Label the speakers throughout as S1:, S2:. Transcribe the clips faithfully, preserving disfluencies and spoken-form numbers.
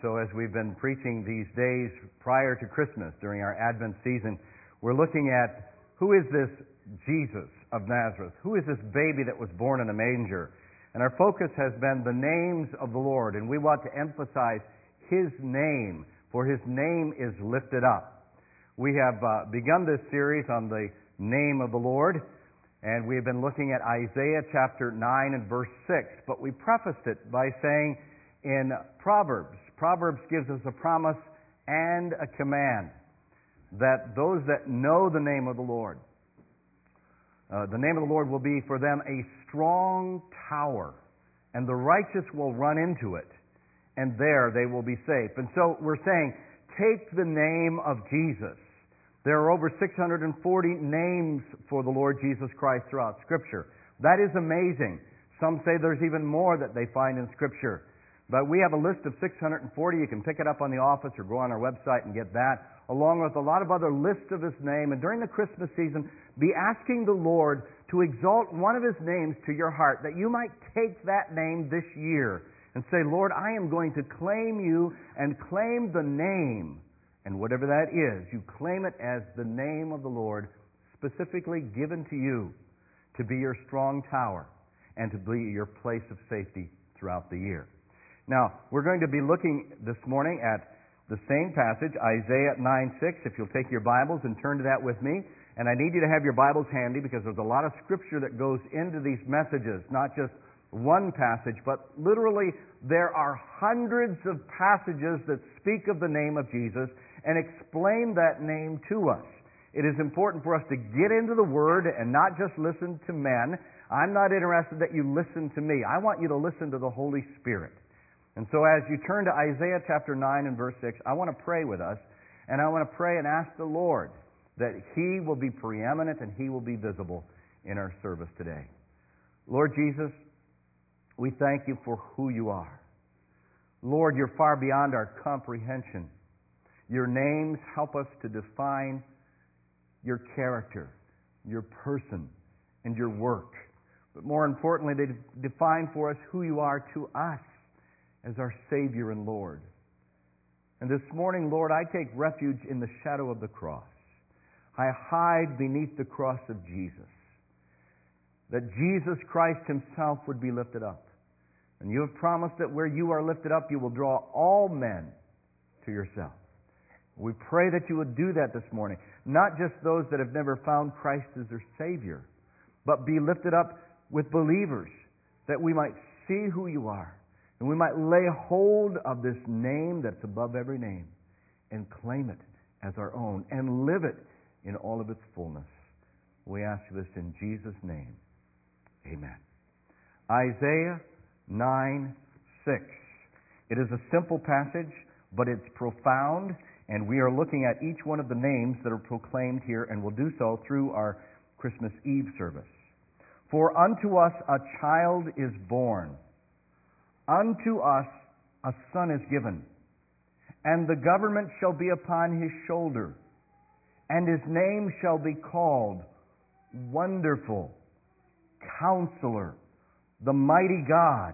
S1: So as we've been preaching these days prior to Christmas during our Advent season, we're looking at who is this Jesus of Nazareth? Who is this baby that was born in a manger? And our focus has been the names of the Lord, and we want to emphasize His name, for His name is lifted up. We have uh, begun this series on the name of the Lord, and we've been looking at Isaiah chapter nine and verse six, but we prefaced it by saying in Proverbs, Proverbs gives us a promise and a command that those that know the name of the Lord, uh, the name of the Lord will be for them a strong tower, and the righteous will run into it, and there they will be safe. And so we're saying, take the name of Jesus. There are over six hundred forty names for the Lord Jesus Christ throughout Scripture. That is amazing. Some say there's even more that they find in Scripture. But we have a list of six hundred forty. You can pick it up on the office or go on our website and get that, along with a lot of other lists of His name. And during the Christmas season, be asking the Lord to exalt one of His names to your heart, that you might take that name this year and say, Lord, I am going to claim You and claim the name. And whatever that is, you claim it as the name of the Lord, specifically given to you to be your strong tower and to be your place of safety throughout the year. Now, we're going to be looking this morning at the same passage, Isaiah nine six. If you'll take your Bibles and turn to that with me. And I need you to have your Bibles handy because there's a lot of Scripture that goes into these messages, not just one passage, but literally there are hundreds of passages that speak of the name of Jesus and explain that name to us. It is important for us to get into the Word and not just listen to men. I'm not interested that you listen to me. I want you to listen to the Holy Spirit. And so as you turn to Isaiah chapter nine and verse six, I want to pray with us, and I want to pray and ask the Lord that He will be preeminent and He will be visible in our service today. Lord Jesus, we thank You for who You are. Lord, You're far beyond our comprehension. Your names help us to define Your character, Your person, and Your work. But more importantly, they define for us who You are to us as our Savior and Lord. And this morning, Lord, I take refuge in the shadow of the cross. I hide beneath the cross of Jesus, that Jesus Christ Himself would be lifted up. And You have promised that where You are lifted up, You will draw all men to Yourself. We pray that You would do that this morning, not just those that have never found Christ as their Savior, but be lifted up with believers, that we might see who You are, and we might lay hold of this name that's above every name and claim it as our own and live it in all of its fullness. We ask this in Jesus' name. Amen. Isaiah nine six. It is a simple passage, but it's profound, and we are looking at each one of the names that are proclaimed here, and we'll do so through our Christmas Eve service. For unto us a child is born, unto us a son is given, and the government shall be upon His shoulder, and His name shall be called Wonderful, Counselor, the Mighty God,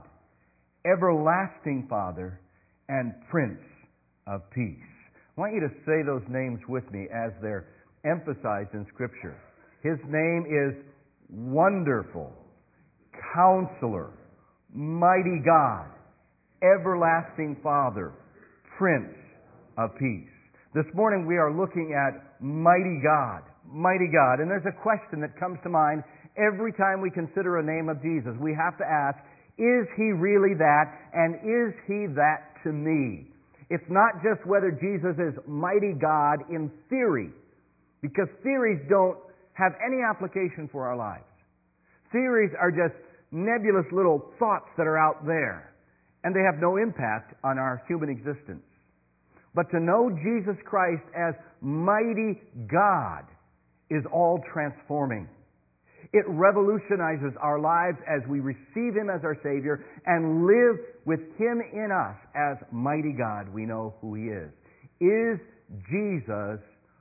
S1: Everlasting Father, and Prince of Peace. I want you to say those names with me as they're emphasized in Scripture. His name is Wonderful, Counselor, Mighty God, Everlasting Father, Prince of Peace. This morning we are looking at Mighty God, Mighty God. And there's a question that comes to mind every time we consider a name of Jesus. We have to ask, is He really that? And is He that to me? It's not just whether Jesus is Mighty God in theory, because theories don't have any application for our lives. Theories are just nebulous little thoughts that are out there, and they have no impact on our human existence. But to know Jesus Christ as Mighty God is all transforming. It revolutionizes our lives as we receive Him as our Savior and live with Him in us as Mighty God. We know who He is. Is Jesus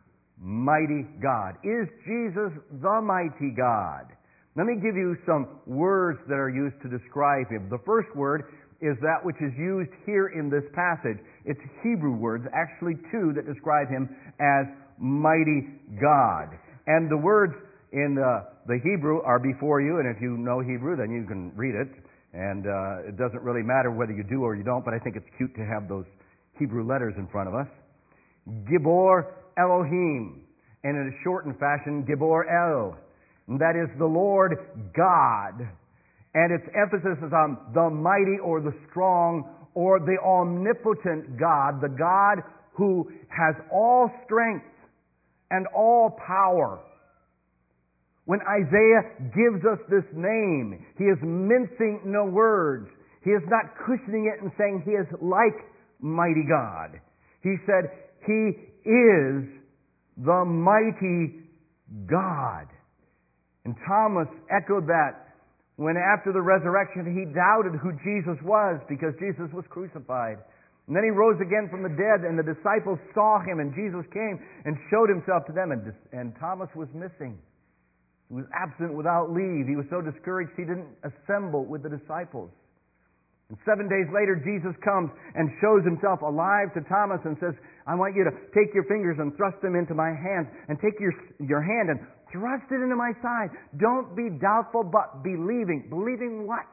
S1: Mighty God? Is Jesus the Mighty God? Let me give you some words that are used to describe Him. The first word is that which is used here in this passage. It's Hebrew words, actually two, that describe him as mighty God. And the words in the, the Hebrew are before you, and if you know Hebrew, then you can read it. And uh, it doesn't really matter whether you do or you don't, but I think it's cute to have those Hebrew letters in front of us. Gibor Elohim, and in a shortened fashion, Gibor El. And that is the Lord God. And its emphasis is on the mighty or the strong or the omnipotent God, the God who has all strength and all power. When Isaiah gives us this name, he is mincing no words. He is not cushioning it and saying he is like mighty God. He said he is the mighty God. And Thomas echoed that when after the resurrection he doubted who Jesus was because Jesus was crucified. And then he rose again from the dead and the disciples saw him and Jesus came and showed himself to them and, and Thomas was missing. He was absent without leave. He was so discouraged he didn't assemble with the disciples. And seven days later, Jesus comes and shows himself alive to Thomas and says, I want you to take your fingers and thrust them into my hands and take your, your hand and thrust it into my side. Don't be doubtful, but believing. Believing what?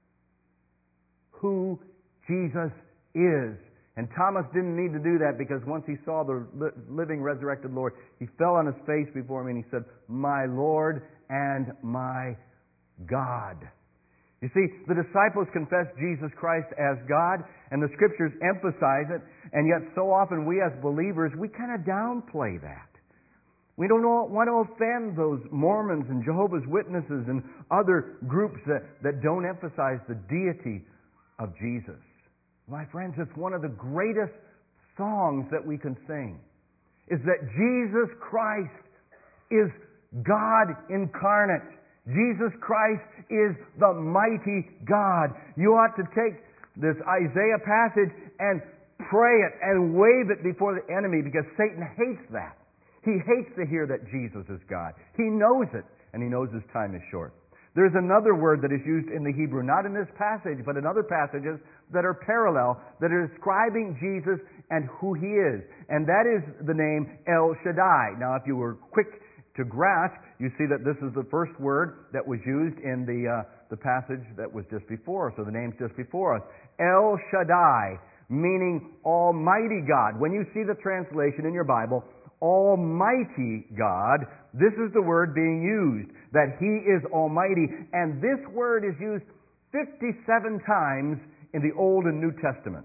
S1: Who Jesus is. And Thomas didn't need to do that because once he saw the living, resurrected Lord, he fell on his face before him and he said, my Lord and my God. You see, the disciples confessed Jesus Christ as God, and the Scriptures emphasize it, and yet so often we as believers, we kind of downplay that. We don't want to offend those Mormons and Jehovah's Witnesses and other groups that, that don't emphasize the deity of Jesus. My friends, it's one of the greatest songs that we can sing, is that Jesus Christ is God incarnate. Jesus Christ is the mighty God. You ought to take this Isaiah passage and pray it and wave it before the enemy because Satan hates that. He hates to hear that Jesus is God. He knows it, and he knows his time is short. There's another word that is used in the Hebrew, not in this passage, but in other passages that are parallel, that are describing Jesus and who he is. And that is the name El Shaddai. Now, if you were quick to grasp, you see that this is the first word that was used in the, uh, the passage that was just before us, or the name's just before us. El Shaddai, meaning Almighty God. When you see the translation in your Bible, Almighty God, this is the word being used, that he is almighty. And this word is used fifty-seven times in the Old and New Testaments.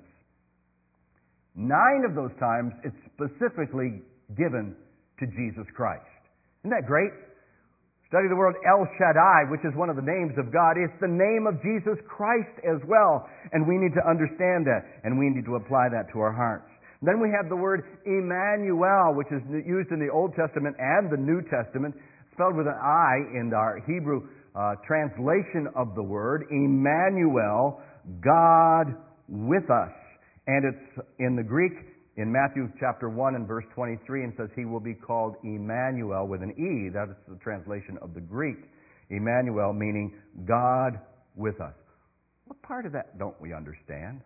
S1: Nine of those times it's specifically given to Jesus Christ. Isn't that great? Study the word El Shaddai, which is one of the names of God. It's the name of Jesus Christ as well. And we need to understand that, and we need to apply that to our hearts. Then we have the word Emmanuel, which is used in the Old Testament and the New Testament, spelled with an I in our Hebrew uh, translation of the word. Emmanuel, God with us. And it's in the Greek, in Matthew chapter one and verse twenty-three, and says he will be called Emmanuel with an E. That is the translation of the Greek. Emmanuel meaning God with us. What part of that don't we understand?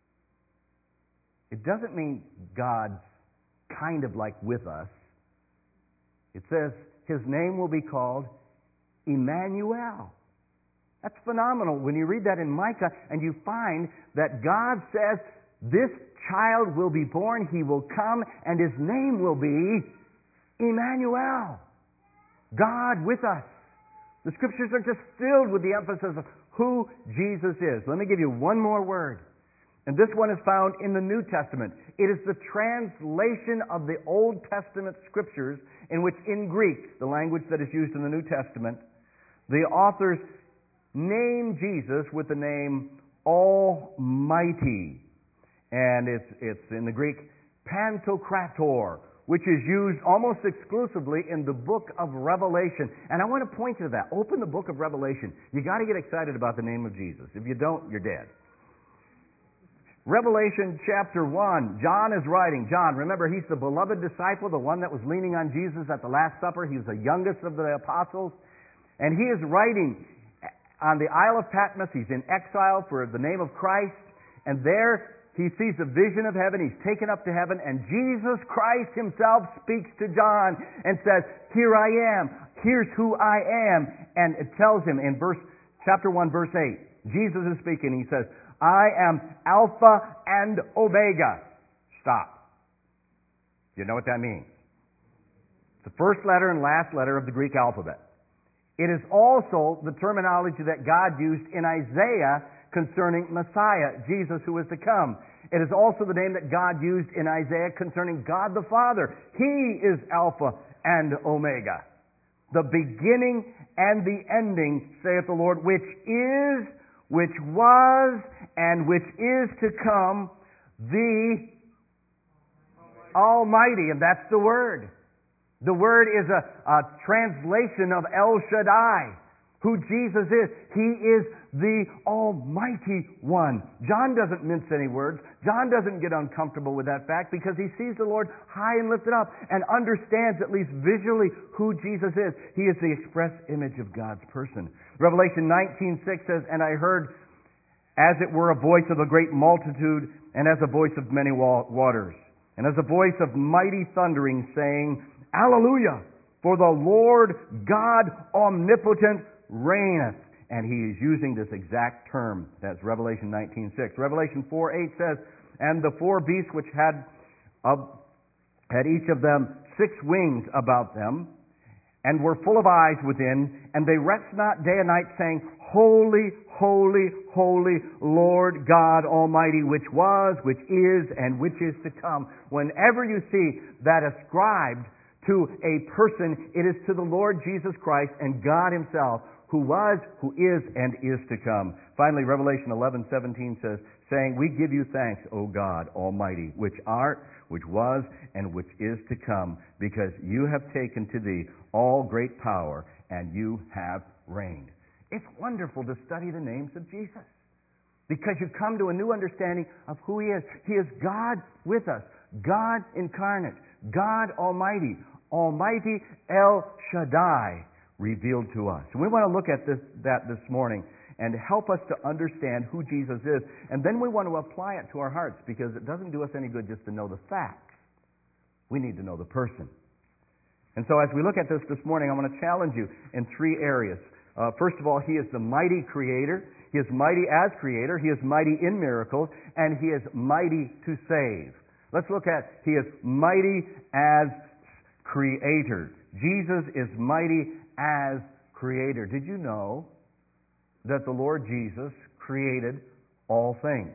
S1: It doesn't mean God's kind of like with us. It says his name will be called Emmanuel. That's phenomenal when you read that in Micah and you find that God says this child will be born, he will come, and his name will be Emmanuel. God with us. The Scriptures are just filled with the emphasis of who Jesus is. Let me give you one more word. And this one is found in the New Testament. It is the translation of the Old Testament Scriptures in which in Greek, the language that is used in the New Testament, the authors name Jesus with the name Almighty. And it's, it's in the Greek Pantokrator, which is used almost exclusively in the book of Revelation. And I want to point you to that. Open the book of Revelation. You got to get excited about the name of Jesus. If you don't, you're dead. Revelation chapter one, John is writing. John, remember, he's the beloved disciple, the one that was leaning on Jesus at the Last Supper. He was the youngest of the apostles. And he is writing on the Isle of Patmos. He's in exile for the name of Christ. And there he sees a vision of heaven. He's taken up to heaven. And Jesus Christ himself speaks to John and says, here I am. Here's who I am. And it tells him in verse chapter one, verse eight, Jesus is speaking. He says, I am Alpha and Omega. Stop. You know what that means? It's the first letter and last letter of the Greek alphabet. It is also the terminology that God used in Isaiah concerning Messiah, Jesus who is to come. It is also the name that God used in Isaiah concerning God the Father. He is Alpha and Omega, the beginning and the ending, saith the Lord, which is, which was, and which is to come, the Almighty. And that's the word. The word is a, a translation of El Shaddai, who Jesus is. He is the Almighty One. John doesn't mince any words. John doesn't get uncomfortable with that fact because he sees the Lord high and lifted up and understands at least visually who Jesus is. He is the express image of God's person. Revelation nineteen six says, and I heard as it were a voice of a great multitude and as a voice of many waters and as a voice of mighty thundering saying, Alleluia! For the Lord God omnipotent reigneth. And he is using this exact term. That's Revelation nineteen six. Revelation four eight says, and the four beasts which had of, had each of them six wings about them, and were full of eyes within, and they rest not day and night, saying, Holy, holy, holy, Lord God Almighty, which was, which is, and which is to come. Whenever you see that ascribed to a person, it is to the Lord Jesus Christ and God himself, who was, who is, and is to come. Finally, Revelation eleven seventeen says, saying, we give you thanks, O God Almighty, which art, which was, and which is to come, because you have taken to thee all great power, and you have reigned. It's wonderful to study the names of Jesus, because you come to a new understanding of who he is. He is God with us, God incarnate, God Almighty, Almighty El Shaddai revealed to us. And we want to look at this, that this morning and help us to understand who Jesus is. And then we want to apply it to our hearts, because it doesn't do us any good just to know the facts. We need to know the person. And so as we look at this this morning, I want to challenge you in three areas. Uh, first of all, he is the mighty creator. He is mighty as creator. He is mighty in miracles. And he is mighty to save. Let's look at, he is mighty as creator. Jesus is mighty as creator. Did you know that the Lord Jesus created all things?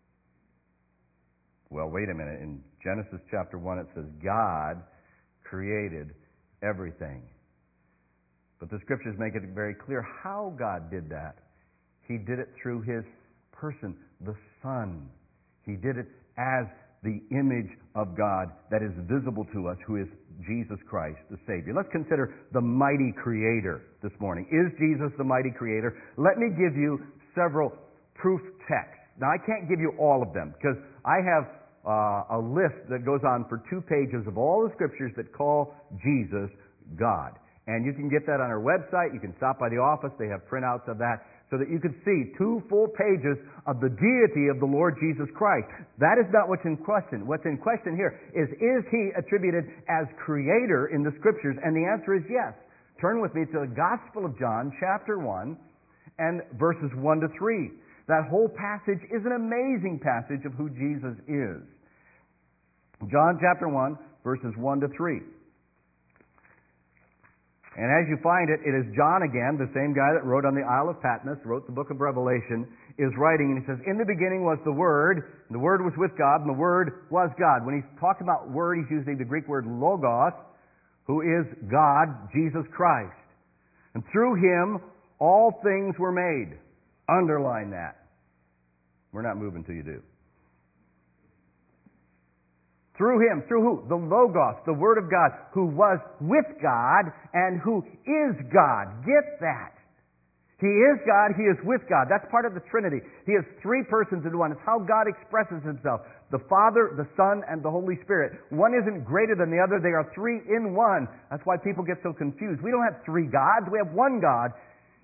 S1: Well, wait a minute. In Genesis chapter one, it says God created everything. But the scriptures make it very clear how God did that. He did it through his person, the Son. He did it as the image of God that is visible to us, who is Jesus Christ, the Savior. Let's consider the mighty creator this morning. Is Jesus the mighty creator? Let me give you several proof texts. Now, I can't give you all of them, because I have uh, a list that goes on for two pages of all the scriptures that call Jesus God. And you can get that on our website. You can stop by the office. They have printouts of that, so that you can see two full pages of the deity of the Lord Jesus Christ. That is not what's in question. What's in question here is, is he attributed as creator in the scriptures? And the answer is yes. Turn with me to the Gospel of John, chapter one, and verses one to three. That whole passage is an amazing passage of who Jesus is. John chapter one, verses one to three. And as you find it, it is John again, the same guy that wrote on the Isle of Patmos, wrote the book of Revelation, is writing, and he says, in the beginning was the Word, and the Word was with God, and the Word was God. When he's talking about Word, he's using the Greek word logos, who is God, Jesus Christ. And through him, all things were made. Underline that. We're not moving till you do. Through him, through who? The Logos, the Word of God, who was with God and who is God. Get that. He is God, he is with God. That's part of the Trinity. He is three persons in one. It's how God expresses himself. The Father, the Son, and the Holy Spirit. One isn't greater than the other. They are three in one. That's why people get so confused. We don't have three gods. We have one God.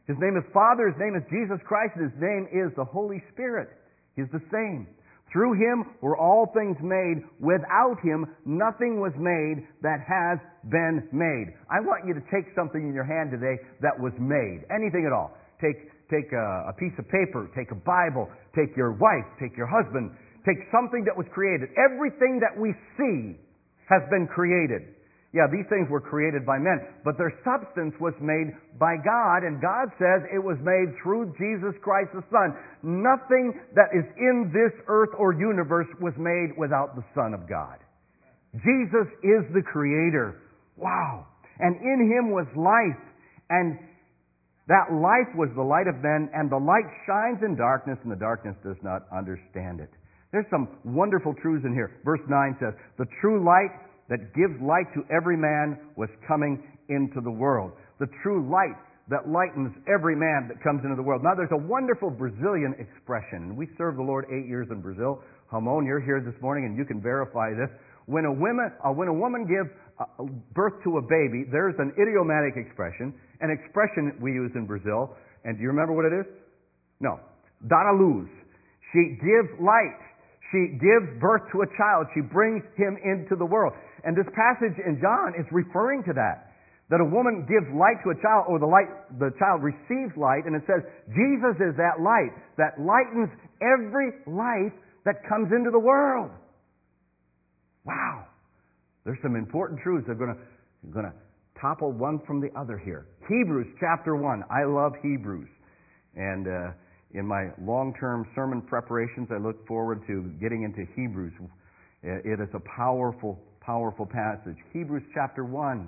S1: His name is Father, His name is Jesus Christ, and His name is the Holy Spirit. He's the same. Through Him were all things made. Without Him, nothing was made that has been made. I want you to take something in your hand today that was made. Anything at all. Take, take a, a piece of paper, take a Bible, take your wife, take your husband, take something that was created. Everything that we see has been created. Yeah, these things were created by men, but their substance was made by God, and God says it was made through Jesus Christ the Son. Nothing that is in this earth or universe was made without the Son of God. Jesus is the Creator. Wow. And in Him was life, and that life was the light of men, and the light shines in darkness, and the darkness does not understand it. There's some wonderful truths in here. Verse nine says, the true light that gives light to every man was coming into the world. The true light that lightens every man that comes into the world. Now there's a wonderful Brazilian expression, and we served the Lord eight years in Brazil. Ramon, you're here this morning and you can verify this. When a woman, uh, when a woman gives uh, birth to a baby, there's an idiomatic expression, an expression we use in Brazil, and do you remember what it is? No. Dar à luz. She gives light. She gives birth to a child. She brings him into the world. And this passage in John is referring to that. That a woman gives light to a child, or the light, the child receives light, and it says, Jesus is that light that lightens every life that comes into the world. Wow. There's some important truths that are going to, going to topple one from the other here. Hebrews chapter one. I love Hebrews. And uh, in my long-term sermon preparations, I look forward to getting into Hebrews. It is a powerful, powerful passage. Hebrews chapter one.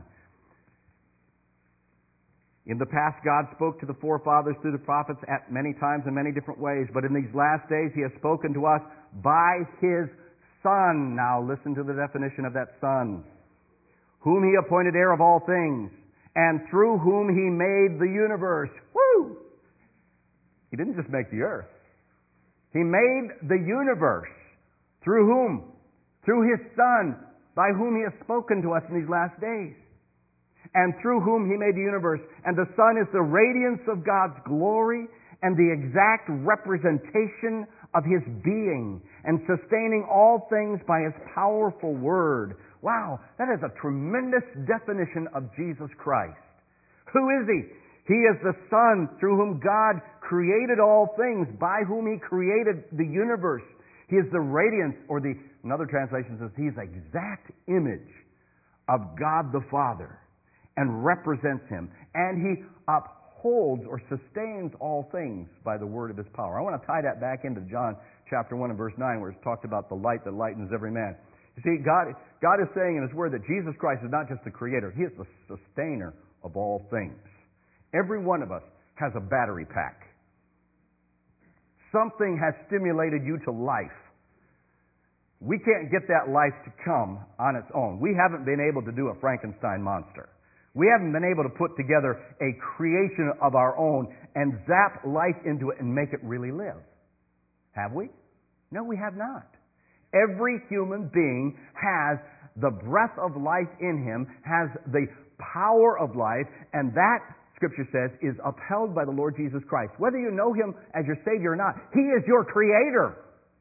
S1: In the past, God spoke to the forefathers through the prophets at many times in many different ways, but in these last days He has spoken to us by His Son. Now listen to the definition of that Son. Whom He appointed heir of all things, and through whom He made the universe. Woo! He didn't just make the earth. He made the universe. Through whom? Through His Son, by whom He has spoken to us in these last days. And through whom He made the universe. And the Son is the radiance of God's glory and the exact representation of His being, and sustaining all things by His powerful Word. Wow, that is a tremendous definition of Jesus Christ. Who is He? He is the Son through whom God created all things, by whom He created the universe. He is the radiance, or the, another translation says, He is the exact image of God the Father and represents Him. And He upholds or sustains all things by the word of His power. I want to tie that back into John chapter one and verse nine, where it's talked about the light that lightens every man. You see, God, God is saying in His Word that Jesus Christ is not just the Creator. He is the sustainer of all things. Every one of us has a battery pack. Something has stimulated you to life. We can't get that life to come on its own. We haven't been able to do a Frankenstein monster. We haven't been able to put together a creation of our own and zap life into it and make it really live. Have we? No, we have not. Every human being has the breath of life in him, has the power of life, and that, Scripture says, is upheld by the Lord Jesus Christ. Whether you know Him as your Savior or not, He is your Creator.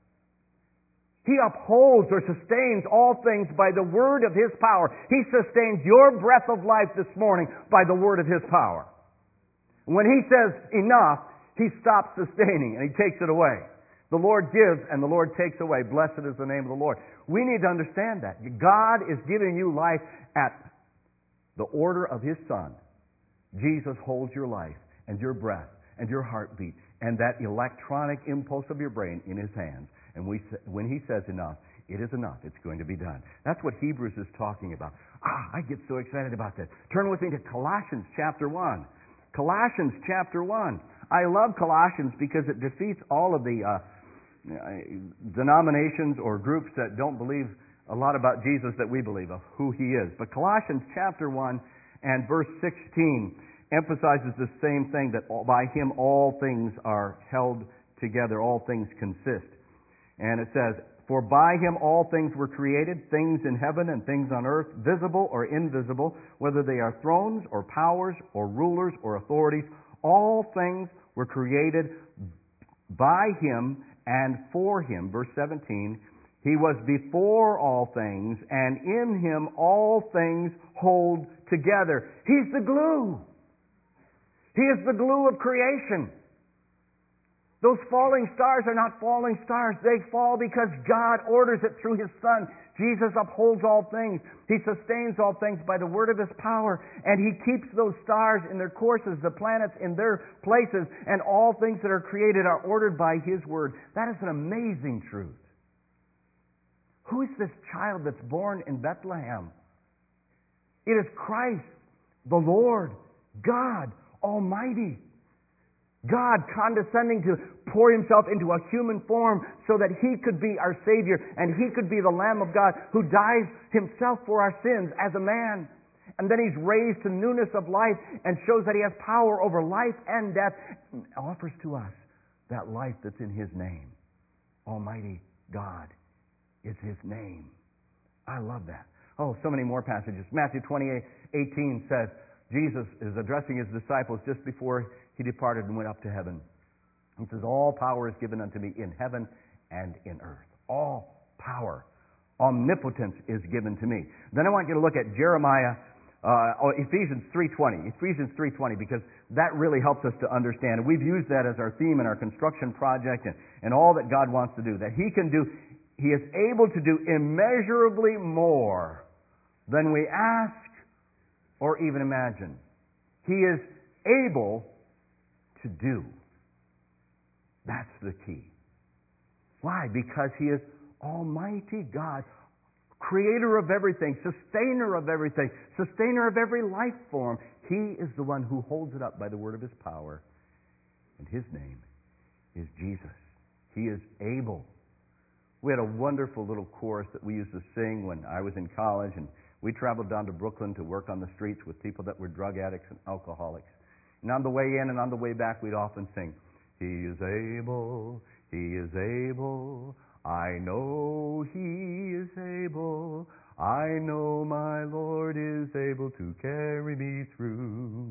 S1: He upholds or sustains all things by the word of His power. He sustains your breath of life this morning by the word of His power. When He says enough, He stops sustaining and He takes it away. The Lord gives and the Lord takes away. Blessed is the name of the Lord. We need to understand that. God is giving you life at the order of His Son. Jesus holds your life and your breath and your heartbeat and that electronic impulse of your brain in His hands. And we, when He says enough, it is enough. It's going to be done. That's what Hebrews is talking about. Ah, I get so excited about this. Turn with me to Colossians chapter one. Colossians chapter one. I love Colossians because it defeats all of the uh, denominations or groups that don't believe a lot about Jesus that we believe of who He is. But Colossians chapter one and verse sixteen emphasizes the same thing, that by Him all things are held together, all things consist. And it says, for by Him all things were created, things in heaven and things on earth, visible or invisible, whether they are thrones or powers or rulers or authorities. All things were created by Him and for Him. Verse seventeen, He was before all things, and in Him all things hold together. He's the glue. He is the glue of creation. Those falling stars are not falling stars. They fall because God orders it through His Son. Jesus upholds all things. He sustains all things by the word of His power. And He keeps those stars in their courses, the planets in their places, and all things that are created are ordered by His word. That is an amazing truth. Who is this child that's born in Bethlehem? It is Christ, the Lord, God Almighty. God condescending to pour Himself into a human form so that He could be our Savior and He could be the Lamb of God who dies Himself for our sins as a man. And then He's raised to newness of life and shows that He has power over life and death and offers to us that life that's in His name. Almighty God is His name. I love that. Oh, so many more passages. Matthew twenty-eight eighteen says, Jesus is addressing His disciples just before He departed and went up to heaven. He says, all power is given unto me in heaven and in earth. All power. Omnipotence is given to me. Then I want you to look at Jeremiah, uh, or Ephesians three twenty. Ephesians three twenty, because that really helps us to understand. We've used that as our theme in our construction project and, and all that God wants to do. That He can do, He is able to do immeasurably more than we ask or even imagine. He is able to do. That's the key. Why? Because He is Almighty God, Creator of everything, Sustainer of everything, Sustainer of every life form. He is the one who holds it up by the word of His power. And His name is Jesus. He is able. We had a wonderful little chorus that we used to sing when I was in college, and we traveled down to Brooklyn to work on the streets with people that were drug addicts and alcoholics. And on the way in and on the way back, we'd often sing, He is able, He is able, I know He is able, I know my Lord is able to carry me through.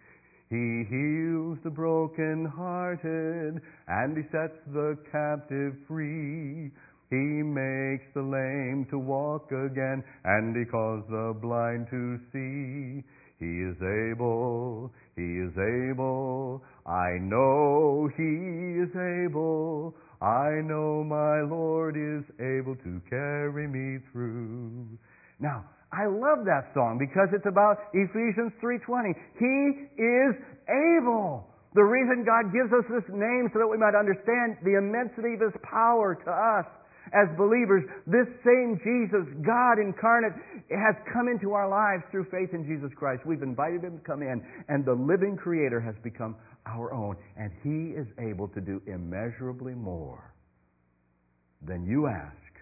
S1: He heals the broken-hearted, and He sets the captive free. He makes the lame to walk again, and He calls the blind to see. He is able, He is able, I know He is able, I know my Lord is able to carry me through. Now, I love that song because it's about Ephesians three twenty. He is able. The reason God gives us this name so that we might understand the immensity of His power to us as believers, this same Jesus, God incarnate, has come into our lives through faith in Jesus Christ. We've invited Him to come in, and the living Creator has become our own, and He is able to do immeasurably more than you ask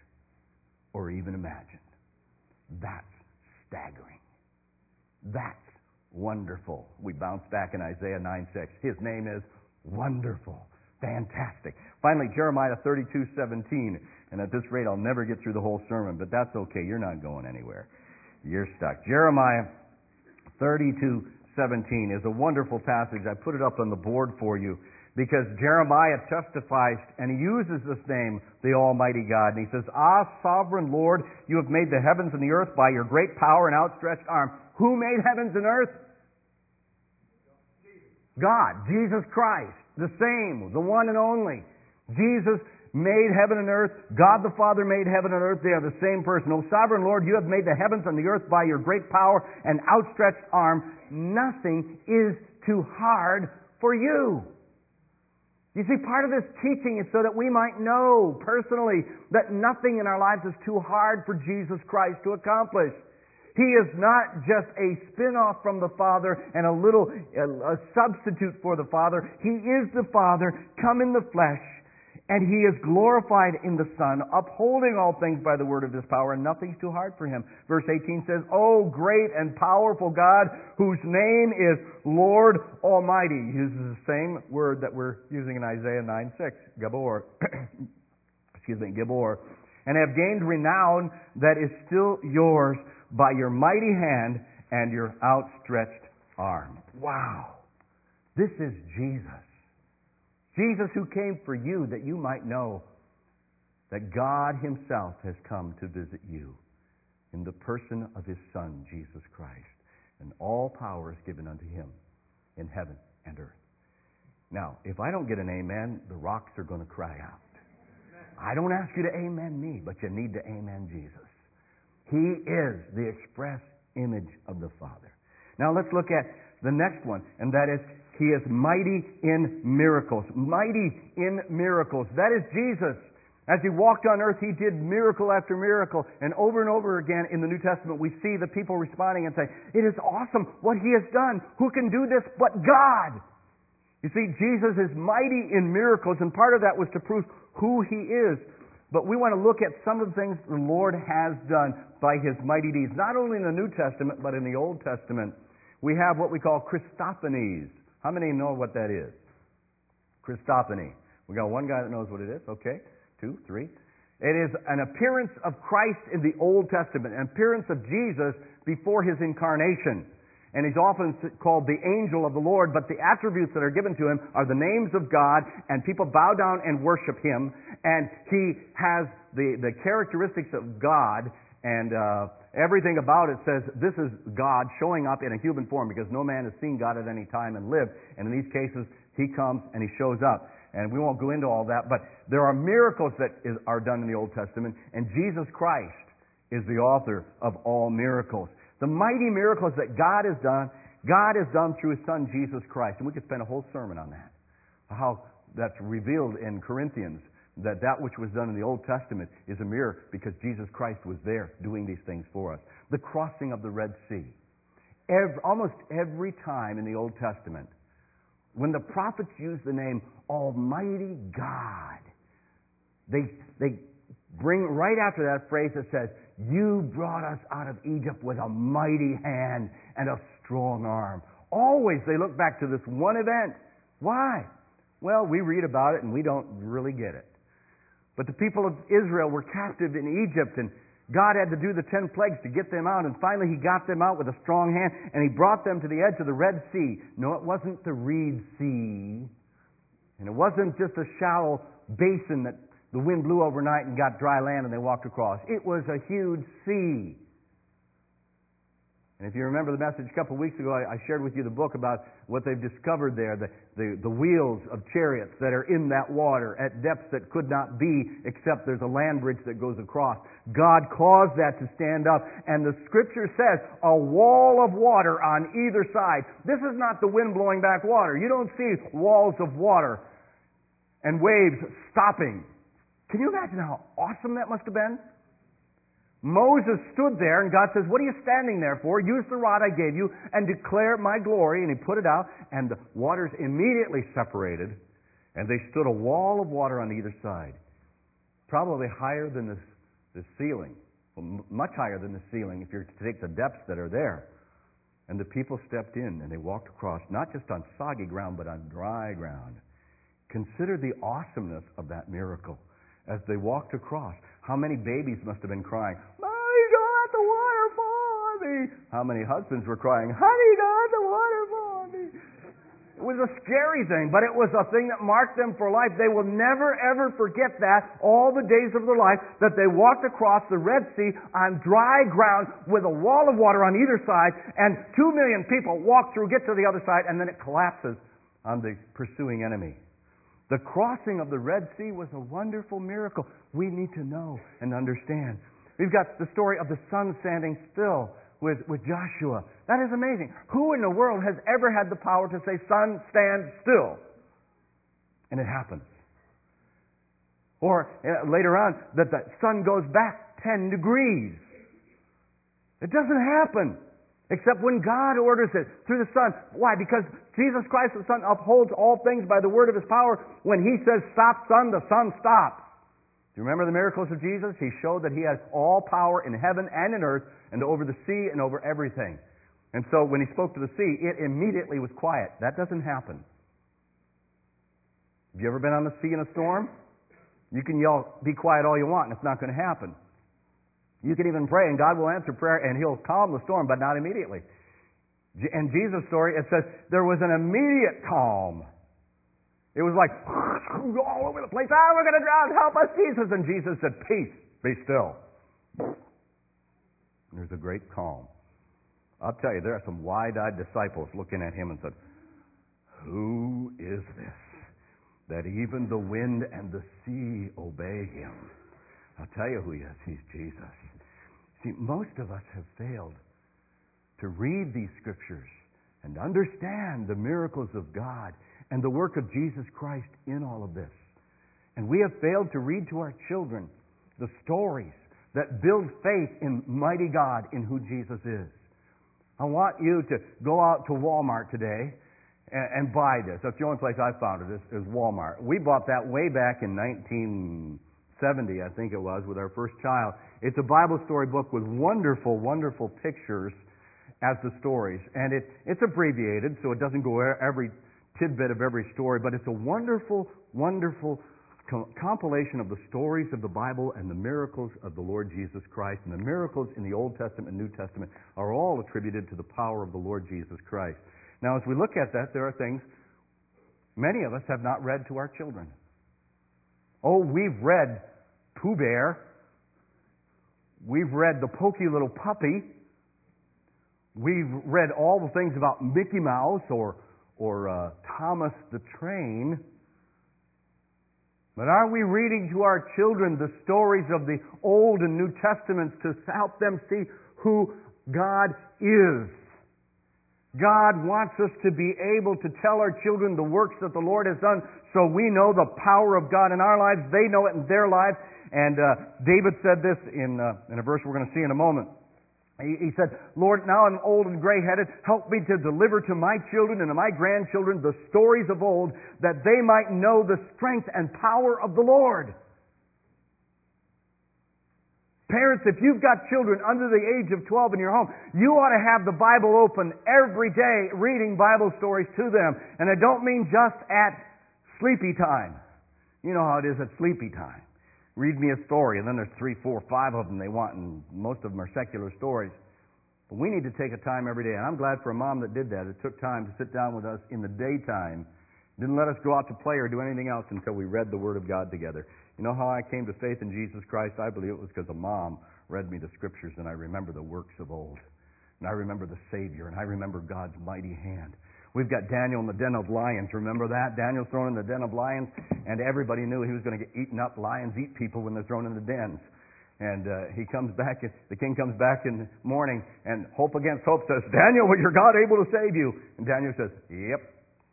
S1: or even imagine. That's staggering. That's wonderful. We bounce back in Isaiah nine six. His name is Wonderful. Fantastic. Finally, Jeremiah thirty-two seventeen. And at this rate, I'll never get through the whole sermon, but that's okay. You're not going anywhere. You're stuck. Jeremiah thirty-two seventeen is a wonderful passage. I put it up on the board for you because Jeremiah testifies, and he uses this name, the Almighty God. And he says, Ah, sovereign Lord, you have made the heavens and the earth by your great power and outstretched arm. Who made heavens and earth? God, Jesus Christ, the same, the one and only. Jesus made heaven and earth. God the Father made heaven and earth. They are the same person. O sovereign Lord, you have made the heavens and the earth by your great power and outstretched arm. Nothing is too hard for you. You see, part of this teaching is so that we might know personally that nothing in our lives is too hard for Jesus Christ to accomplish. He is not just a spin-off from the Father and a little a, a substitute for the Father. He is the Father come in the flesh, and He is glorified in the Son, upholding all things by the word of His power, and nothing's too hard for Him. Verse eighteen says, O great and powerful God, whose name is Lord Almighty. He uses the same word that we're using in Isaiah nine six, Gabor. Excuse me, Gabor. And have gained renown that is still yours by your mighty hand and your outstretched arm. Wow. This is Jesus. Jesus who came for you that you might know that God himself has come to visit you in the person of his Son, Jesus Christ. And all power is given unto him in heaven and earth. Now, if I don't get an amen, the rocks are going to cry out. I don't ask you to amen me, but you need to amen Jesus. He is the express image of the Father. Now let's look at the next one, and that is, he is mighty in miracles. Mighty in miracles. That is Jesus. As he walked on earth, he did miracle after miracle. And over and over again in the New Testament, we see the people responding and saying, it is awesome what he has done. Who can do this but God? You see, Jesus is mighty in miracles, and part of that was to prove who he is. But we want to look at some of the things the Lord has done by his mighty deeds. Not only in the New Testament, but in the Old Testament. We have what we call Christophanies. How many know what that is? Christophany. We got one guy that knows what it is. Okay. Two, three. It is an appearance of Christ in the Old Testament, an appearance of Jesus before his incarnation. And he's often called the angel of the Lord, but the attributes that are given to him are the names of God, and people bow down and worship him. And he has the, the characteristics of God, and uh, everything about it says this is God showing up in a human form, because no man has seen God at any time and lived. And in these cases, he comes and he shows up. And we won't go into all that, but there are miracles that is, are done in the Old Testament, and Jesus Christ is the author of all miracles. The mighty miracles that God has done, God has done through his Son, Jesus Christ. And we could spend a whole sermon on that. How that's revealed in Corinthians, that that which was done in the Old Testament is a mirror because Jesus Christ was there doing these things for us. The crossing of the Red Sea. Every, almost every time in the Old Testament, when the prophets use the name Almighty God, they, they bring right after that phrase that says, you brought us out of Egypt with a mighty hand and a strong arm. Always they look back to this one event. Why? Well, we read about it and we don't really get it. But the people of Israel were captive in Egypt, and God had to do the ten plagues to get them out, and finally he got them out with a strong hand, and he brought them to the edge of the Red Sea. No, it wasn't the Reed Sea, and it wasn't just a shallow basin that the wind blew overnight and got dry land and they walked across. It was a huge sea. And if you remember the message a couple of weeks ago, I, I shared with you the book about what they've discovered there, the, the, the wheels of chariots that are in that water at depths that could not be except there's a land bridge that goes across. God caused that to stand up, and the scripture says a wall of water on either side. This is not the wind blowing back water. You don't see walls of water and waves stopping. Can you imagine how awesome that must have been? Moses stood there, and God says, what are you standing there for? Use the rod I gave you and declare my glory. And he put it out, and the waters immediately separated, and they stood a wall of water on either side, probably higher than the, the ceiling, well, much higher than the ceiling if you're to take the depths that are there. And the people stepped in, and they walked across, not just on soggy ground, but on dry ground. Consider the awesomeness of that miracle. As they walked across, how many babies must have been crying, Mommy, don't let the water fall on me. How many husbands were crying, Honey, don't let the water fall on me. It was a scary thing, but it was a thing that marked them for life. They will never, ever forget that all the days of their life, that they walked across the Red Sea on dry ground with a wall of water on either side, and two million people walk through, get to the other side, and then it collapses on the pursuing enemy. The crossing of the Red Sea was a wonderful miracle we need to know and understand. We've got the story of the sun standing still with, with Joshua. That is amazing. Who in the world has ever had the power to say, sun, stand still? And it happens. Or uh, later on, that the sun goes back ten degrees. It doesn't happen. Except when God orders it through the Son. Why? Because Jesus Christ the Son upholds all things by the word of his power. When he says, stop, sun, the sun stops. Do you remember the miracles of Jesus? He showed that he has all power in heaven and in earth and over the sea and over everything. And so when he spoke to the sea, it immediately was quiet. That doesn't happen. Have you ever been on the sea in a storm? You can yell, be quiet all you want, and it's not going to happen. You can even pray, and God will answer prayer, and he'll calm the storm, but not immediately. In Jesus' story, it says there was an immediate calm. It was like all over the place. Ah, we're going to drown. Help us, Jesus. And Jesus said, peace, be still. And there's a great calm. I'll tell you, there are some wide-eyed disciples looking at him and said, who is this, that even the wind and the sea obey him? I'll tell you who he is. He's Jesus. See, most of us have failed to read these scriptures and understand the miracles of God and the work of Jesus Christ in all of this. And we have failed to read to our children the stories that build faith in mighty God, in who Jesus is. I want you to go out to Walmart today and, and buy this. That's the only place I found it, is, is Walmart. We bought that way back in nineteen seventy, I think it was, with our first child. It's a Bible story book with wonderful, wonderful pictures as the stories. And it, it's abbreviated, so it doesn't go every tidbit of every story, but it's a wonderful, wonderful co- compilation of the stories of the Bible and the miracles of the Lord Jesus Christ. And the miracles in the Old Testament and New Testament are all attributed to the power of the Lord Jesus Christ. Now, as we look at that, there are things many of us have not read to our children. Oh, we've read Pooh Bear. We've read The Pokey Little Puppy. We've read all the things about Mickey Mouse or or uh, Thomas the Train. But are we reading to our children the stories of the Old and New Testaments to help them see who God is? God wants us to be able to tell our children the works that the Lord has done, so we know the power of God in our lives. They know it in their lives. And uh, David said this in, uh, in a verse we're going to see in a moment. He said, Lord, now I'm old and gray-headed. Help me to deliver to my children and to my grandchildren the stories of old, that they might know the strength and power of the Lord. Parents, if you've got children under the age of twelve in your home, you ought to have the Bible open every day, reading Bible stories to them. And I don't mean just at sleepy time. You know how it is at sleepy time. Read me a story, and then there's three, four, five of them they want, and most of them are secular stories. But we need to take a time every day, and I'm glad for a mom that did that. It took time to sit down with us in the daytime. Didn't let us go out to play or do anything else until we read the Word of God together. You know how I came to faith in Jesus Christ? I believe it was because a mom read me the Scriptures, and I remember the works of old. And I remember the Savior, and I remember God's mighty hand. We've got Daniel in the den of lions. Remember that? Daniel's thrown in the den of lions, and everybody knew he was going to get eaten up. Lions eat people when they're thrown in the dens. And uh, he comes back, the king comes back in the morning, and hope against hope says, Daniel, was your God able to save you? And Daniel says, yep.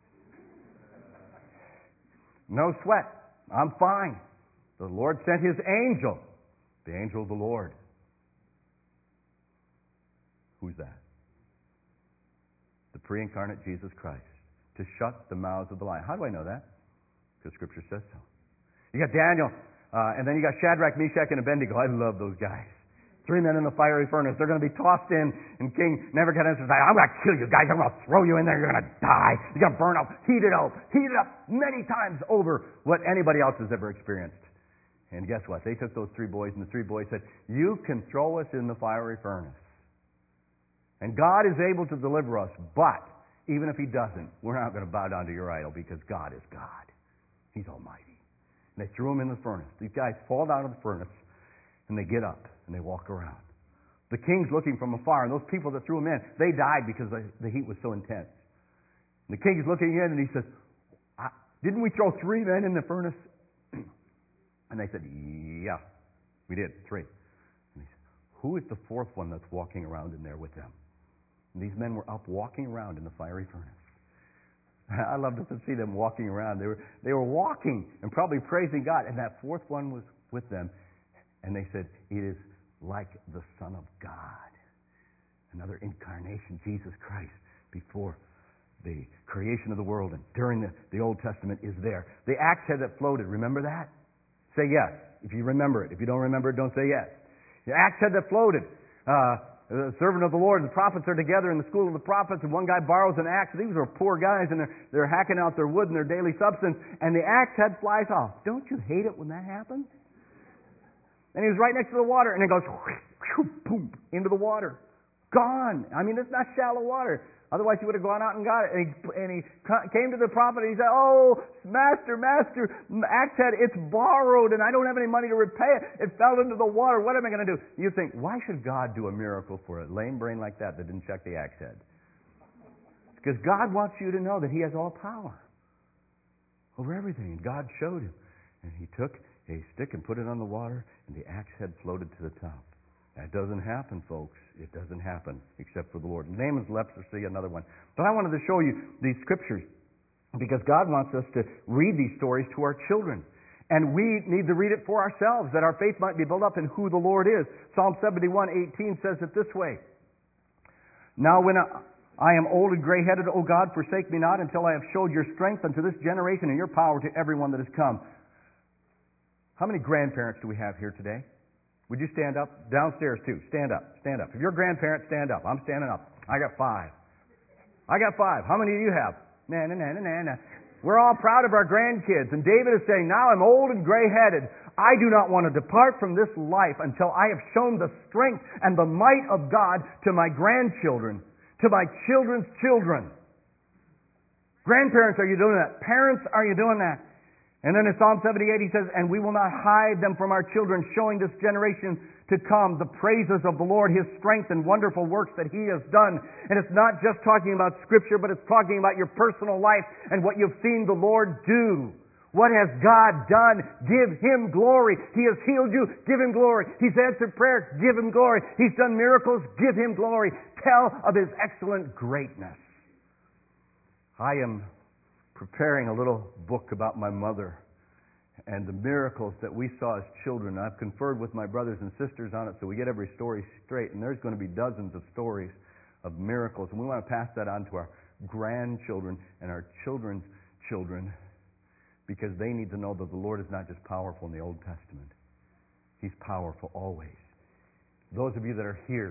S1: No sweat. I'm fine. The Lord sent His angel, the angel of the Lord. Who's that? The pre-incarnate Jesus Christ, to shut the mouths of the lion. How do I know that? Because Scripture says so. You got Daniel, uh, and then you got Shadrach, Meshach, and Abednego. I love those guys. Three men in the fiery furnace. They're going to be tossed in, and King Nebuchadnezzar says, I'm going to kill you guys. I'm going to throw you in there. You're going to die. You're going to burn up, heated up, heated up many times over what anybody else has ever experienced. And guess what? They took those three boys, and the three boys said, you can throw us in the fiery furnace. And God is able to deliver us, but even if He doesn't, we're not going to bow down to your idol, because God is God. He's almighty. And they threw him in the furnace. These guys fall down in the furnace, and they get up, and they walk around. The king's looking from afar, and those people that threw him in, they died because the, the heat was so intense. And the king's looking in, and he says, didn't we throw three men in the furnace? And they said, yeah, we did, three. And he said, who is the fourth one that's walking around in there with them? And these men were up walking around in the fiery furnace. I loved to see them walking around. They were, they were walking and probably praising God. And that fourth one was with them. And they said, it is like the Son of God. Another incarnation, Jesus Christ, before the creation of the world and during the, the Old Testament is there. The axe head that floated, remember that? Say yes if you remember it. If you don't remember it, don't say yes. The axe head that floated. Uh, The servant of the Lord and the prophets are together in the school of the prophets, and one guy borrows an axe. These are poor guys, and they're, they're hacking out their wood and their daily substance, and the axe head flies off. Don't you hate it when that happens? And he was right next to the water, and it goes, whoosh, boom, into the water. Gone. I mean, it's not shallow water. Otherwise, he would have gone out and got it. And he, and he came to the prophet and he said, "Oh, master, master, axe head, it's borrowed and I don't have any money to repay it. It fell into the water. What am I going to do?" You think, why should God do a miracle for a lame brain like that that didn't check the axe head? Because God wants you to know that He has all power over everything. And God showed him. And he took a stick and put it on the water, and the axe head floated to the top. That doesn't happen, folks. It doesn't happen except for the Lord. Naaman's leprosy, another one. But I wanted to show you these scriptures because God wants us to read these stories to our children. And we need to read it for ourselves, that our faith might be built up in who the Lord is. Psalm seventy-one eighteen says it this way. "Now when I am old and gray-headed, O God, forsake me not until I have showed your strength unto this generation and your power to everyone that has come." How many grandparents do we have here today? Would you stand up? Downstairs too. Stand up. Stand up. If you're a grandparent, stand up. I'm standing up. I got five. I got five. How many do you have? Na, na, na, na, na, na. We're all proud of our grandkids. And David is saying, now I'm old and gray-headed. I do not want to depart from this life until I have shown the strength and the might of God to my grandchildren, to my children's children. Grandparents, are you doing that? Parents, are you doing that? And then in Psalm seventy-eight he says, "And we will not hide them from our children, showing this generation to come the praises of the Lord, His strength and wonderful works that He has done." And it's not just talking about Scripture, but it's talking about your personal life and what you've seen the Lord do. What has God done? Give Him glory. He has healed you. Give Him glory. He's answered prayer. Give Him glory. He's done miracles. Give Him glory. Tell of His excellent greatness. I am preparing a little book about my mother and the miracles that we saw as children. I've conferred with my brothers and sisters on it so we get every story straight. And there's going to be dozens of stories of miracles. And we want to pass that on to our grandchildren and our children's children because they need to know that the Lord is not just powerful in the Old Testament. He's powerful always. Those of you that are here,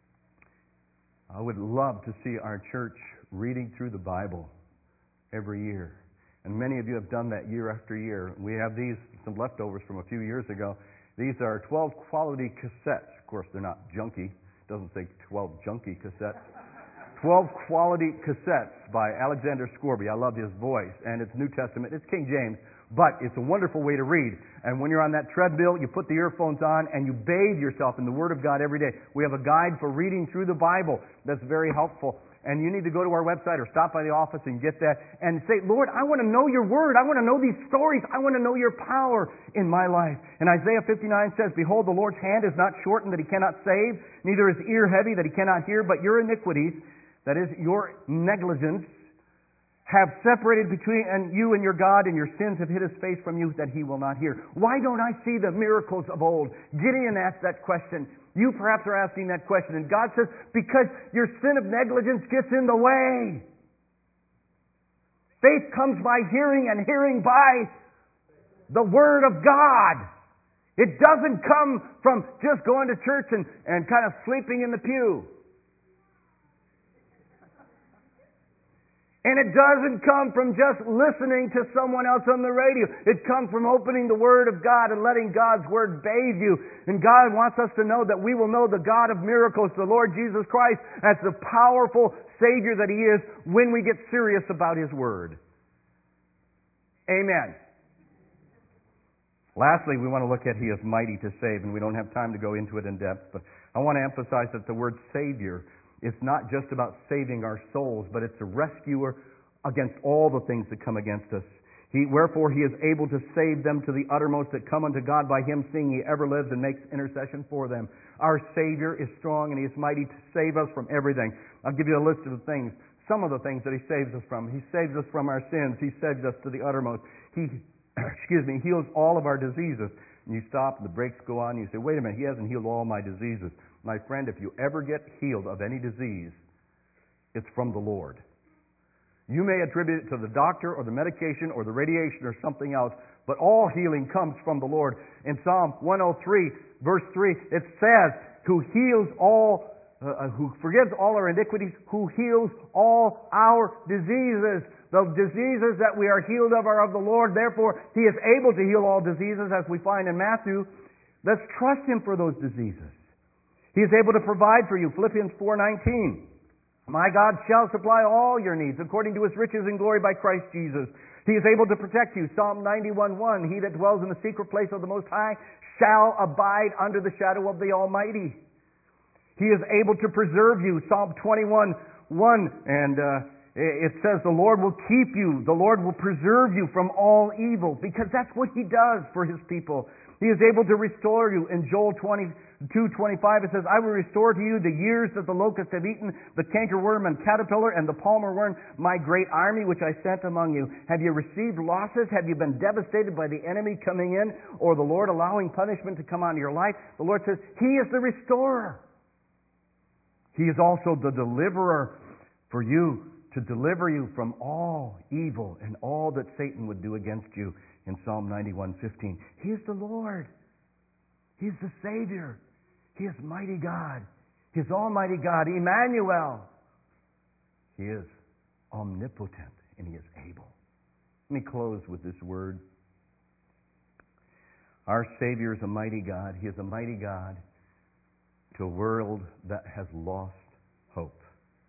S1: I would love to see our church reading through the Bible every year. And many of you have done that year after year. We have these, some leftovers from a few years ago. These are twelve quality cassettes. Of course, they're not junky. It doesn't say twelve junky cassettes. twelve quality cassettes by Alexander Scorby. I love his voice. And it's New Testament. It's King James. But it's a wonderful way to read. And when you're on that treadmill, you put the earphones on and you bathe yourself in the Word of God every day. We have a guide for reading through the Bible that's very helpful. And you need to go to our website or stop by the office and get that and say, "Lord, I want to know your Word. I want to know these stories. I want to know your power in my life." And Isaiah fifty-nine says, "Behold, the Lord's hand is not shortened that He cannot save, neither is ear heavy that He cannot hear, but your iniquities," that is, your negligence, "have separated between and you and your God, and your sins have hid His face from you that He will not hear." Why don't I see the miracles of old? Gideon asked that question. You perhaps are asking that question. And God says, because your sin of negligence gets in the way. Faith comes by hearing, and hearing by the Word of God. It doesn't come from just going to church and, and kind of sleeping in the pew. And it doesn't come from just listening to someone else on the radio. It comes from opening the Word of God and letting God's Word bathe you. And God wants us to know that we will know the God of miracles, the Lord Jesus Christ, as the powerful Savior that He is when we get serious about His Word. Amen. Lastly, we want to look at He is mighty to save, and we don't have time to go into it in depth, but I want to emphasize that the word Savior, it's not just about saving our souls, but it's a rescuer against all the things that come against us. He, wherefore He is able to save them to the uttermost that come unto God by Him, seeing He ever lives and makes intercession for them. Our Savior is strong and He is mighty to save us from everything. I'll give you a list of the things, some of the things that He saves us from. He saves us from our sins. He saves us to the uttermost. He, excuse me, heals all of our diseases. And you stop and the brakes go on and you say, wait a minute, He hasn't healed all my diseases. My friend, if you ever get healed of any disease, it's from the Lord. You may attribute it to the doctor or the medication or the radiation or something else, but all healing comes from the Lord. In Psalm one oh three, verse three, it says, who heals all, uh, who forgives all our iniquities, who heals all our diseases. The diseases that we are healed of are of the Lord. Therefore, He is able to heal all diseases, as we find in Matthew. Let's trust Him for those diseases. He is able to provide for you. Philippians four nineteen. My God shall supply all your needs according to His riches and glory by Christ Jesus. He is able to protect you. Psalm ninety-one one. He that dwells in the secret place of the Most High shall abide under the shadow of the Almighty. He is able to preserve you. Psalm twenty-one one. And uh, it says, the Lord will keep you. The Lord will preserve you from all evil. Because that's what He does for His people. He is able to restore you. In Joel twenty-two twenty-five it says, I will restore to you the years that the locusts have eaten, the cankerworm and caterpillar and the palmer worm, my great army which I sent among you. Have you received losses? Have you been devastated by the enemy coming in, or the Lord allowing punishment to come onto your life? The Lord says, He is the restorer. He is also the deliverer for you, to deliver you from all evil and all that Satan would do against you. In Psalm ninety-one fifteen, He is the Lord. He is the Savior. He is mighty God. He is Almighty God, Emmanuel. He is omnipotent and He is able. Let me close with this word. Our Savior is a mighty God. He is a mighty God to a world that has lost hope.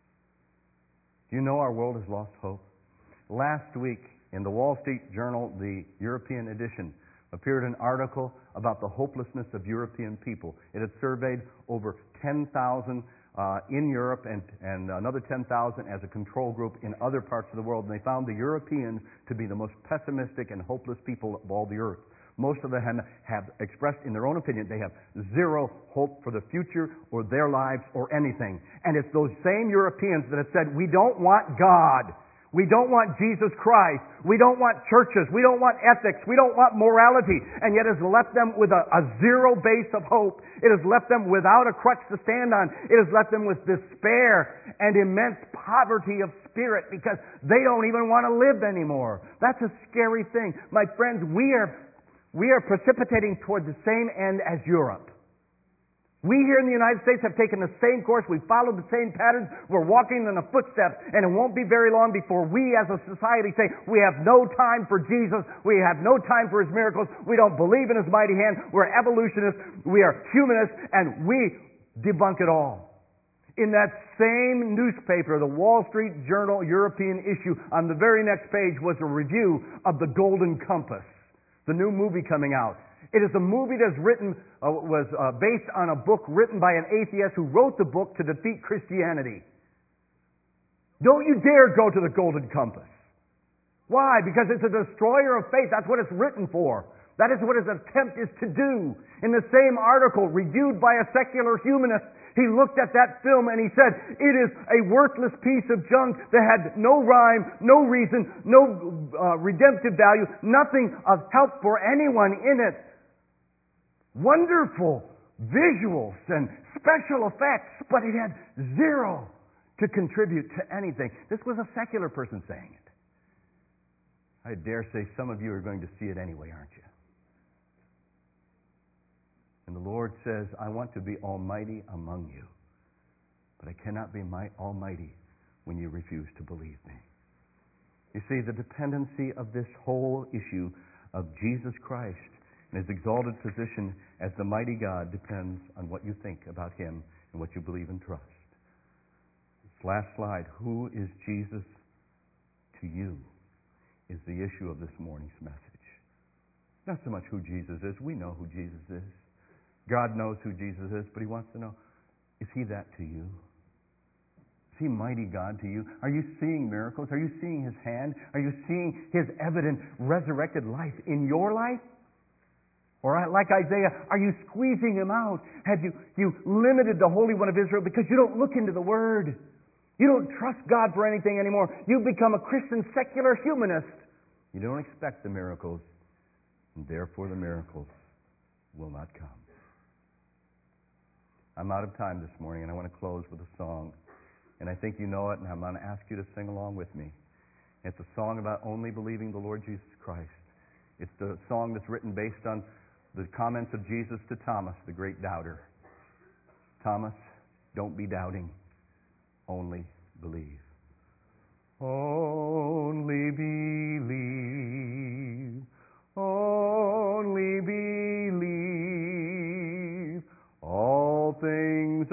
S1: Do you know our world has lost hope? Last week, in the Wall Street Journal, the European edition, appeared an article about the hopelessness of European people. It had surveyed over ten thousand uh, in Europe and, and another ten thousand as a control group in other parts of the world, and they found the Europeans to be the most pessimistic and hopeless people of all the earth. Most of them have expressed in their own opinion they have zero hope for the future or their lives or anything. And it's those same Europeans that have said, we don't want God. We don't want Jesus Christ. We don't want churches. We don't want ethics. We don't want morality. And yet it has left them with a, a zero base of hope. It has left them without a crutch to stand on. It has left them with despair and immense poverty of spirit because they don't even want to live anymore. That's a scary thing. My friends, we are, we are precipitating toward the same end as Europe. We here in the United States have taken the same course. We've followed the same patterns. We're walking in the footsteps. And it won't be very long before we as a society say, we have no time for Jesus. We have no time for His miracles. We don't believe in His mighty hand. We're evolutionists. We are humanists. And we debunk it all. In that same newspaper, the Wall Street Journal European issue, on the very next page was a review of The Golden Compass, the new movie coming out. It is a movie that's written, uh, was uh, based on a book written by an atheist who wrote the book to defeat Christianity. Don't you dare go to the Golden Compass. Why? Because it's a destroyer of faith. That's what it's written for. That is what its attempt is to do. In the same article, reviewed by a secular humanist, he looked at that film and he said, it is a worthless piece of junk that had no rhyme, no reason, no uh, redemptive value, nothing of help for anyone in it. Wonderful visuals and special effects, but it had zero to contribute to anything. This was a secular person saying it. I dare say some of you are going to see it anyway, aren't you? And the Lord says, I want to be almighty among you, but I cannot be my almighty when you refuse to believe me. You see, the dependency of this whole issue of Jesus Christ and His exalted position as the mighty God depends on what you think about Him and what you believe and trust. This last slide, who is Jesus to you, is the issue of this morning's message. Not so much who Jesus is. We know who Jesus is. God knows who Jesus is, but He wants to know, is He that to you? Is He mighty God to you? Are you seeing miracles? Are you seeing His hand? Are you seeing His evident resurrected life in your life? Or like Isaiah, are you squeezing Him out? Have you, you limited the Holy One of Israel because you don't look into the Word? You don't trust God for anything anymore. You've become a Christian secular humanist. You don't expect the miracles, and therefore the miracles will not come. I'm out of time this morning, and I want to close with a song. And I think you know it, and I'm going to ask you to sing along with me. It's a song about only believing the Lord Jesus Christ. It's the song that's written based on the comments of Jesus to Thomas, the great doubter. Thomas, don't be doubting, only believe. Only believe, only believe, all things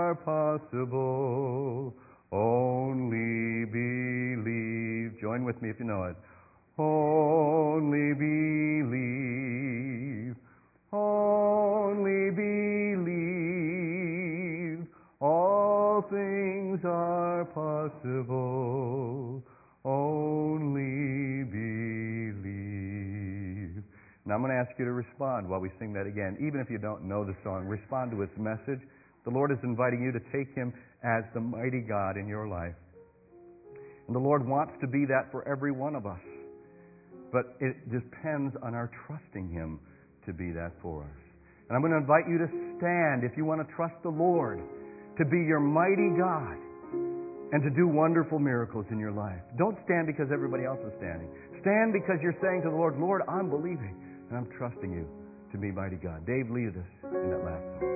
S1: are possible. Only believe. Join with me if you know it. Only believe. Only believe. All things are possible. Only believe. Now I'm going to ask you to respond while we sing that again. Even if you don't know the song, respond to its message. The Lord is inviting you to take Him as the mighty God in your life. And the Lord wants to be that for every one of us. But it depends on our trusting Him to be that for us. And I'm going to invite you to stand if you want to trust the Lord to be your mighty God and to do wonderful miracles in your life. Don't stand because everybody else is standing. Stand because you're saying to the Lord, Lord, I'm believing and I'm trusting you to be mighty God. Dave, lead us in that last song.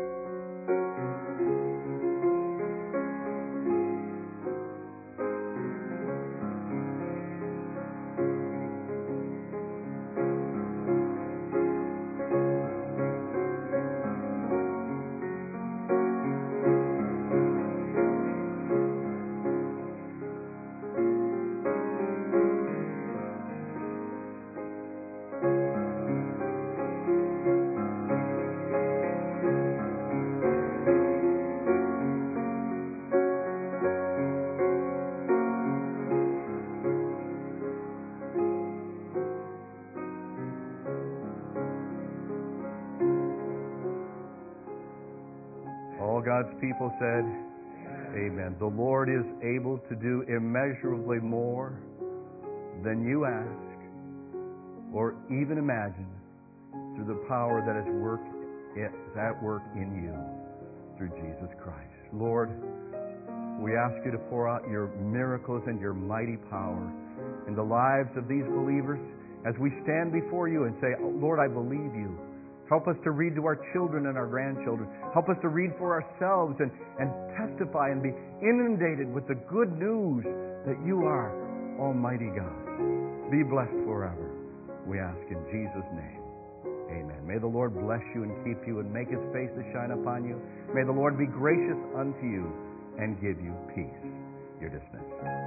S1: All God's people said, Amen. The Lord is able to do immeasurably more than you ask or even imagine through the power that is work, is at work in you through Jesus Christ. Lord, we ask you to pour out your miracles and your mighty power in the lives of these believers as we stand before you and say, oh, Lord, I believe you. Help us to read to our children and our grandchildren. Help us to read for ourselves and, and testify and be inundated with the good news that you are Almighty God. Be blessed forever, we ask in Jesus' name. Amen. May the Lord bless you and keep you and make His face to shine upon you. May the Lord be gracious unto you and give you peace. You're dismissed.